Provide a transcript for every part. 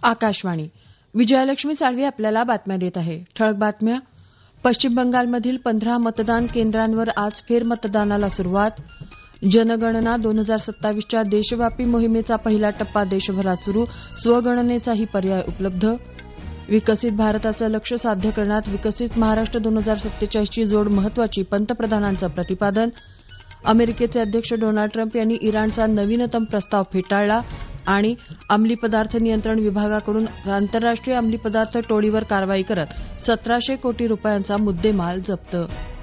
आकाशवाणी. विजयालक्ष्मी साळवी आपल्याला बातम्या देत आहे. ठळक बातम्या. पश्चिम बंगालमधील 15 मतदान केंद्रांवर आज फेरमतदानाला सुरुवात. जनगणना 2027च्या देशव्यापी मोहिमेचा पहिला टप्पा देशभरात सुरू. स्वगणनेचाही पर्याय उपलब्ध. विकसित भारताचं लक्ष्य साध्य करण्यात विकसित महाराष्ट्र 2047ची जोड महत्वाची, पंतप्रधानांचं प्रतिपादन. अमेरिकेचे अध्यक्ष डोनाल्ड ट्रम्प यांनी इराणचा नवीनतम प्रस्ताव फेटाळला. आणि अंमली पदार्थ नियंत्रण विभागाकडून आंतरराष्ट्रीय अंमली पदार्थ टोळीवर कारवाई करत 1700 कोटी रुपयांचा मुद्देमाल जप्त.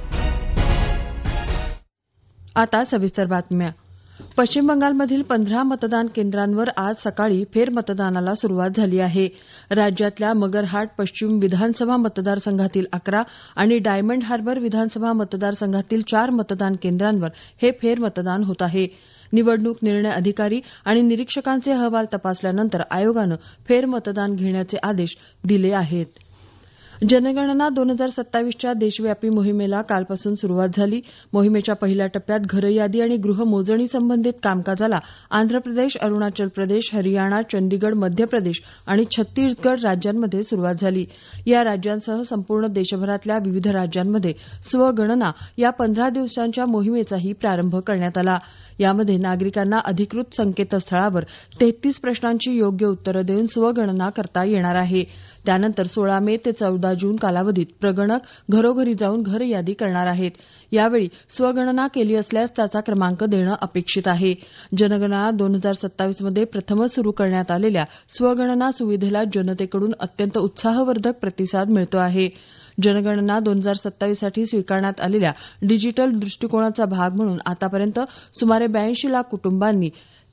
आता सविस्तर बातम्या. पश्चिम बंगालमधील 15 मतदान केंद्रांवर आज सकाळी फेरमतदानाला सुरुवात झाली आहे. राज्यातल्या मगरहाट पश्चिम विधानसभा मतदारसंघातील 11 आणि डायमंड हार्बर विधानसभा मतदारसंघातील 4 मतदान केंद्रांवर हे फेरमतदान होत आहे. निवडणूक निर्णय अधिकारी आणि निरीक्षकांचे अहवाल तपासल्यानंतर आयोगानं फेरमतदान घेण्याचे आदेश दिले आहेत. जनगणना 2027च्या देशव्यापी मोहिमेला कालपासून सुरुवात झाली. मोहिमेच्या पहिल्या टप्प्यात घरयादी आणि गृहमोजणी संबंधित कामकाजाला आंध्र प्रदेश, अरुणाचल प्रदेश, हरियाणा, चंदीगड, मध्य प्रदेश आणि छत्तीसगड राज्यांमध्ये सुरुवात झाली. या राज्यांसह संपूर्ण देशभरातल्या विविध राज्यांमध्ये स्वगणना या 15 दिवसांच्या मोहिमेचाही प्रारंभ करण्यात आला. यामध्ये नागरिकांना अधिकृत संकेतस्थळावर 33 प्रश्नांची योग्य उत्तरं देऊन स्वगणना करता येणार आहे. त्यानंतर 16 मे ते 14 जून कालावधीत प्रगणक घरोघरी जाऊन घरयादी करणार आहेत. यावेळी स्वगणना केली असल्यास त्याचा क्रमांक देणं अपेक्षित आहे. जनगणना 2027मध्ये प्रथमच सुरू करण्यात आलेल्या स्वगणना सुविधेला जनतेकडून अत्यंत उत्साहवर्धक प्रतिसाद मिळतो आहे. जनगणना 2027साठी स्वीकारण्यात आलेल्या डिजिटल दृष्टिकोनाचा भाग म्हणून आतापर्यंत सुमारे 82 लाख कुटुंबांनी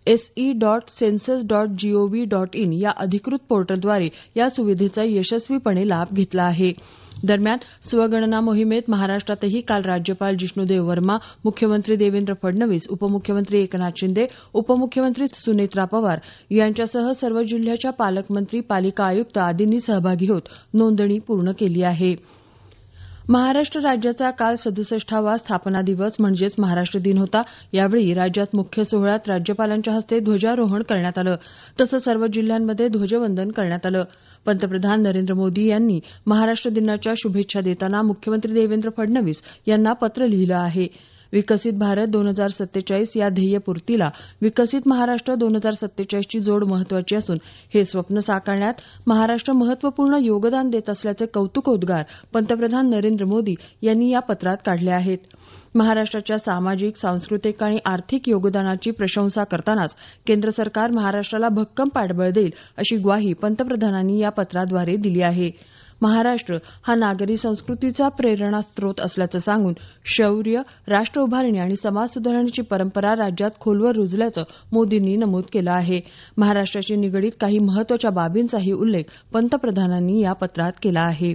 se.census.gov.in या अधिकृत पोर्टलद्वारे या सुविधेचा यशस्वीपणे लाभ घेतला आहे. दरम्यान स्वगणना मोहिमेत महाराष्ट्रातही काल राज्यपाल जिष्णुदेव वर्मा, मुख्यमंत्री देवेंद्र फडणवीस, उपमुख्यमंत्री एकनाथ शिंदे, उपमुख्यमंत्री सुनेत्रा पवार यांच्यासह सर्व जिल्ह्याच्या पालकमंत्री, पालिका आयुक्त आदींनी सहभागी होत नोंदणी पूर्ण केली आहे. महाराष्ट्र राज्याचा काल 67वा स्थापना दिवस म्हणजेच महाराष्ट्र दिन होता. यावेळी राज्यात मुख्य सोहळ्यात राज्यपालांच्या हस्ते ध्वजारोहण करण्यात आलं. तसंच सर्व जिल्ह्यांमध्ये ध्वजवंदन करण्यात आलं. पंतप्रधान नरेंद्र मोदी यांनी महाराष्ट्र दिनाच्या शुभेच्छा देताना मुख्यमंत्री देवेंद्र फडणवीस यांना पत्र लिहिलं आहे. विकसित भारत 2047 या ध्येयपूर्तीला विकसित महाराष्ट्र 2047ची जोड महत्वाची असून हे स्वप्न साकारण्यात महाराष्ट्र महत्वपूर्ण योगदान देत असल्याचे कौतुकोद्गार पंतप्रधान नरेंद्र मोदी यांनी या पत्रात काढले आहेत. महाराष्ट्राच्या सामाजिक, सांस्कृतिक आणि आर्थिक योगदानाची प्रशंसा करतानाच केंद्र सरकार महाराष्ट्राला भक्कम पाठबळ देईल अशी ग्वाही पंतप्रधानांनी या पत्राद्वारे दिली आहे. महाराष्ट्र हा नागरी संस्कृतीचा प्रेरणास्त्रोत असल्याचं सांगून शौर्य, राष्ट्र उभारणी आणि समाज सुधारणेची परंपरा राज्यात खोलवर रुजल्याचं मोदींनी नमूद केलं आहे. महाराष्ट्राशी निगडीत काही महत्वाच्या बाबींचाही उल्लेख पंतप्रधानांनी या पत्रात केला आहे.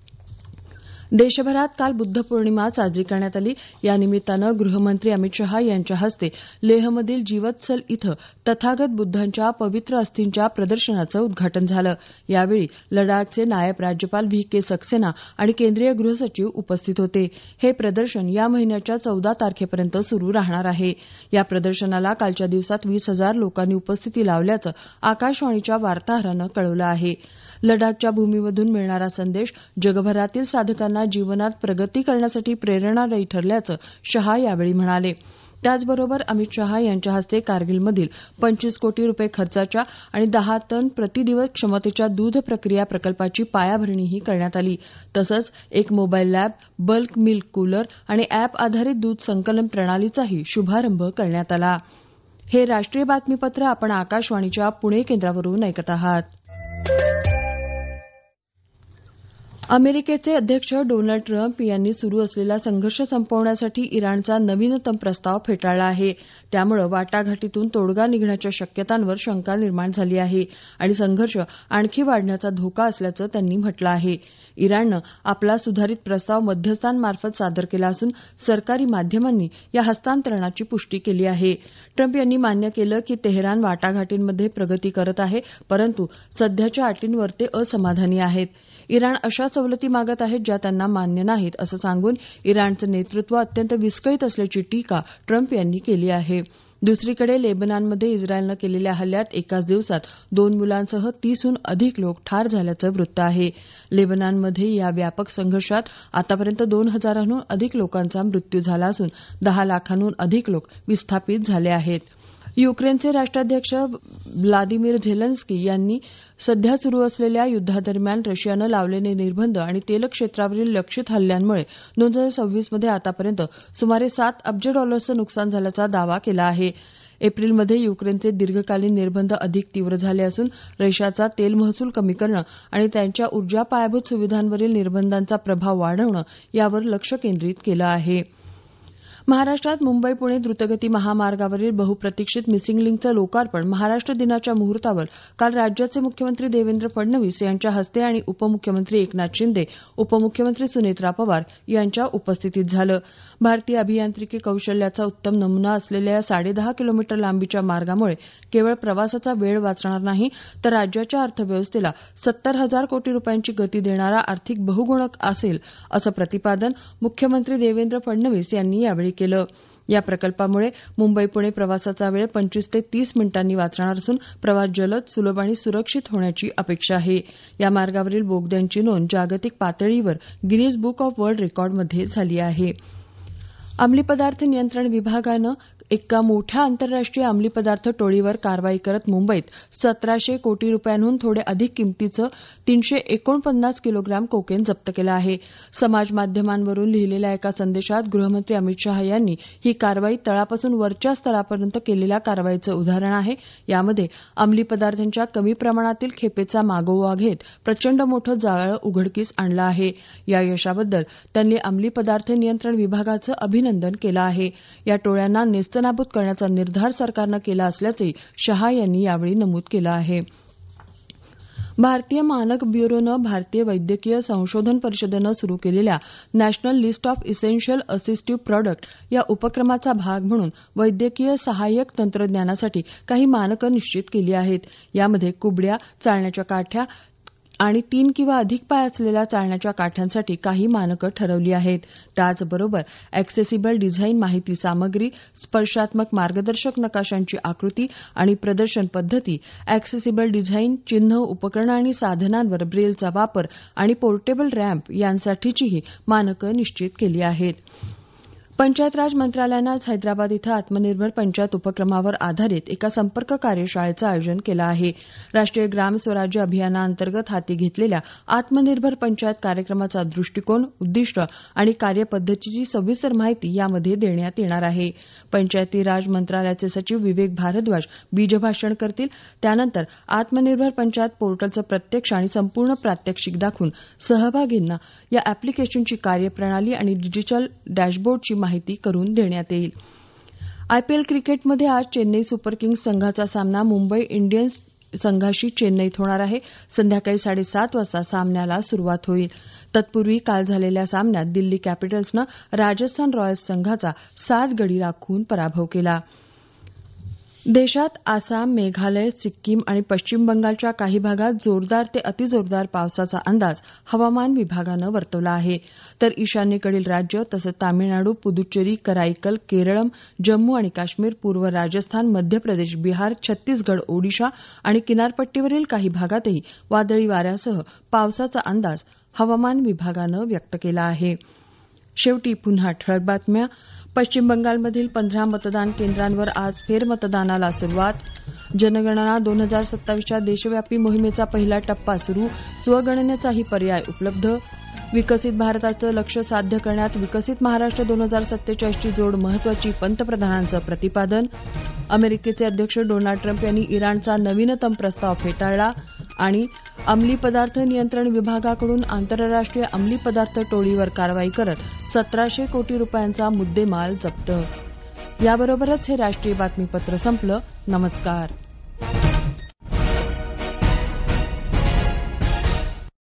देशभरात काल बुद्ध पौर्णिमा साजरी करण्यात आली. या निमित्तानं गृहमंत्री अमित शहा यांच्या हस्ते लेहमधील जीवत्सल इथं तथागत बुद्धांच्या पवित्र अस्थींच्या प्रदर्शनाचं उद्घाटन झालं. यावेळी लडाखचे नायब राज्यपाल व्ही.के. सक्सेना आणि केंद्रीय गृहसचिव उपस्थित होते. हे प्रदर्शन या महिन्याच्या 14 तारखेपर्यंत सुरू राहणार आहे. या प्रदर्शनाला कालच्या दिवसात 20,000 लोकांनी उपस्थिती लावल्याचं आकाशवाणीच्या वार्ताहरानं कळवलं आहे. लडाखच्या भूमीमधून मिळणारा संदेश जगभरातील साधकांना जीवनात प्रगती करण्यासाठी प्रेरणादायी ठरल्याचं शहा यावेळी म्हणाले. त्याचबरोबर अमित शहा यांच्या हस्ते कारगिलमधील 25 कोटी रुपये खर्चाच्या आणि 10 टन प्रतिदिवस क्षमतेच्या दूध प्रक्रिया प्रकल्पाची पायाभरणीही करण्यात आली. तसंच एक mobile lab, bulk milk cooler आणि अॅप आधारित दूध संकलन प्रणालीचाही शुभारंभ करण्यात आला. हे राष्ट्रीय बातमीपत्र आपण आकाशवाणीच्या पुणे केंद्रावरून ऐकत आहात. अमेरिकेचे अध्यक्ष डोनाल्ड ट्रम्प यांनी सुरू असलेला संघर्ष संपवण्यासाठी इराणचा नवीनतम प्रस्ताव फेटाळला आहे. त्यामुळे वाटाघाटीतून तोडगा निघण्याच्या शक्यतांवर शंका निर्माण झाली आहे आणि संघर्ष आणखी वाढण्याचा धोका असल्याचं त्यांनी म्हटलं आहे. इराणनं आपला सुधारित प्रस्ताव मध्यस्थांमार्फत सादर केला असून सरकारी माध्यमांनी या हस्तांतरणाची पुष्टी केली आहे. ट्रम्प यांनी मान्य केलं की तेहरान वाटाघाटींमध्ये प्रगती करत आहे, परंतु सध्याच्या अटींवर ते असमाधानी आहेत. इराण अशा सवलती मागत आहेत ज्या त्यांना मान्य नाहीत असं सांगून इराणचं नेतृत्व अत्यंत विस्कळीत असल्याची टीका ट्रम्प यांनी केली आहे. दुसरीकडे लेबनॉनमध्ये इस्रायलनं केलेल्या हल्ल्यात एकाच दिवसात 2 मुलांसह 30हून अधिक लोक ठार झाल्याचं वृत्त आहे. लेबनॉनमध्ये या व्यापक संघर्षात आतापर्यंत 2,000हून अधिक लोकांचा मृत्यू झाला असून 10 लाखांहून अधिक लोक विस्थापित झाले आहेत. युक्रेनचे राष्ट्राध्यक्ष व्लादिमीर झेलेन्स्की यांनी सध्या सुरू असलेल्या युद्धादरम्यान रशियानं लावलेले निर्बंध आणि तेल क्षेत्रावरील लक्षित हल्ल्यांमुळे 2026 मध्ये आतापर्यंत सुमारे $7 अब्ज नुकसान झाल्याचा दावा केला आहे. एप्रिलमध्ये युक्रेनचे दीर्घकालीन निर्बंध अधिक तीव्र झाले असून रशियाचा तेल महसूल कमी करणं आणि त्यांच्या ऊर्जा पायाभूत सुविधांवरील निर्बंधांचा प्रभाव वाढवणं यावर लक्ष केंद्रित केलं आहे. महाराष्ट्रात मुंबई पुणे द्रुतगती महामार्गावरील बहुप्रतीक्षित मिसिंग लिंकचं लोकार्पण महाराष्ट्र दिनाच्या मुहूर्तावर काल राज्याचे मुख्यमंत्री देवेंद्र फडणवीस यांच्या हस्ते आणि उपमुख्यमंत्री एकनाथ शिंदे, उपमुख्यमंत्री सुनेत्रा पवार यांच्या उपस्थितीत झालं. भारतीय अभियांत्रिकी कौशल्याचा उत्तम नमुना असलेल्या या 10.5 किलोमीटर लांबीच्या मार्गामुळे केवळ प्रवासाचा वेळ वाचणार नाही तर राज्याच्या अर्थव्यवस्थेला 70,000 कोटी रुपयांची गती देणारा आर्थिक बहुगुणक असेल असं प्रतिपादन मुख्यमंत्री देवेंद्र फडणवीस यांनी यावेळी केलं. या प्रकल्पामुळे मुंबई पुणे प्रवासाचा वेळ 25 ते 30 मिनिटांनी वाचणार असून प्रवास जलद, सुलभ आणि सुरक्षित होण्याची अपेक्षा आहे. या मार्गावरील बोगद्यांची नोंद जागतिक पातळीवर गिनीज बुक ऑफ वर्ल्ड रेकॉर्डमध्ये झाली आहे. अंमली पदार्थ नियंत्रण विभागानं एका मोठ्या आंतरराष्ट्रीय अंमली पदार्थ टोळीवर कारवाई करत मुंबईत 1,700 कोटी रुपयांहून थोडे अधिक किमतीचं 349 किलोग्राम कोकेन जप्त केलं आहे. समाज माध्यमांवरून लिहिलेल्या एका संदेशात गृहमंत्री अमित शहा यांनी ही कारवाई तळापासून वरच्या स्तरापर्यंत केलेल्या कारवाईचं उदाहरण आहे. यामध्ये अंमली पदार्थांच्या कमी प्रमाणातील खेपेचा मागोवा घेत प्रचंड मोठं जाळं उघडकीस आणलं आहे. या यशाबद्दल त्यांनी अंमली पदार्थ नियंत्रण विभागाचं अभिनंदन केलं आहे. या टोळ्यांना नेस्तनाबूत करण्याचा निर्धार सरकारनं केला असल्याचंही शहा यांनी यावेळी नमूद केलं आहे. भारतीय मानक ब्युरोनं भारतीय वैद्यकीय संशोधन परिषदेनं सुरू केलेल्या national list of essential assistive product या उपक्रमाचा भाग म्हणून वैद्यकीय सहाय्यक तंत्रज्ञानासाठी काही मानकं निश्चित केली आहेत. यामध्ये कुबड्या, चालण्याच्या काठ्या आणि 3 किंवा अधिक पाय असलेल्या चालण्याच्या काठ्यांसाठी काही मानकं ठरवली आहेत. त्याचबरोबर ऍक्सेसिबल डिझाईन माहिती सामग्री, स्पर्शात्मक मार्गदर्शक नकाशांची आकृती आणि प्रदर्शन पद्धती, ऍक्सेसिबल डिझाईन, चिन्ह, उपकरणं आणि साधनांवर ब्रेलचा वापर आणि पोर्टेबल रॅम्प यांसाठीचीही मानकं निश्चित केली आहेत. पंचायत राज मंत्रालयानं आज हैदराबाद इथं आत्मनिर्भर पंचायत उपक्रमावर आधारित एका संपर्क कार्यशाळेचं आयोजन केलं आहे. राष्ट्रीय ग्राम स्वराज्य अभियानाअंतर्गत हाती घेतलेल्या आत्मनिर्भर पंचायत कार्यक्रमाचा दृष्टिकोन, उद्दिष्ट आणि कार्यपद्धतीची सविस्तर माहिती यामध्ये देण्यात येणार आहे. पंचायती राज मंत्रालयाचे सचिव विवेक भारद्वाज बीजभाषण करतील. त्यानंतर आत्मनिर्भर पंचायत पोर्टलचं प्रत्यक्ष आणि संपूर्ण प्रात्यक्षिक दाखवून सहभागींना या अॅप्लिकेशनची कार्यप्रणाली आणि डिजिटल डॅशबोर्डची माहिती करून देण्यात येईल. आयपीएल क्रिकेटमध्ये आज चेन्नई सुपर किंग्ज संघाचा सामना मुंबई इंडियन्स संघाशी चेन्नईत होणार आहे. संध्याकाळी 7:30 वाजता सामन्याला सुरुवात होईल. तत्पूर्वी काल झालेल्या सामन्यात दिल्ली कॅपिटल्सनं राजस्थान रॉयल्स संघाचा 7 गडी राखून पराभव केला. देशात आसाम, मेघालय, सिक्कीम आणि पश्चिम बंगालच्या काही भागात जोरदार ते अतिजोरदार पावसाचा अंदाज हवामान विभागानं वर्तवला आहे. तर ईशान्येकडील राज्य तसंच तामिळनाडू, पुदुच्चेरी, कराईकल, केरळम, जम्मू आणि काश्मीर, पूर्व राजस्थान, मध्य प्रदेश, बिहार, छत्तीसगड, ओडिशा आणि किनारपट्टीवरील काही भागातही वादळी वाऱ्यासह पावसाचा अंदाज हवामान विभागानं व्यक्त केला आहे. शेवटी पुन्हा ठळक बातम्या. पश्चिम बंगालमधील 15 मतदान केंद्रांवर आज फेरमतदानाला सुरुवात. जनगणना 2027च्या देशव्यापी मोहिमेचा पहिला टप्पा सुरू. स्वगणनेचाही पर्याय उपलब्ध. विकसित भारताचं लक्ष्य साध्य करण्यात विकसित महाराष्ट्र 2047ची जोड महत्वाची, पंतप्रधानांचं प्रतिपादन. अमेरिकेचे अध्यक्ष डोनाल्ड ट्रम्प यांनी इराणचा नवीनतम प्रस्ताव फेटाळला. आणि अंमली पदार्थ नियंत्रण विभागाकडून आंतरराष्ट्रीय अंमली पदार्थ टोळीवर कारवाई करत 1,700 कोटी रुपयांचा मुद्देमाल जप्त. याबरोबरच हे राष्ट्रीय बातमीपत्र संपलं. नमस्कार.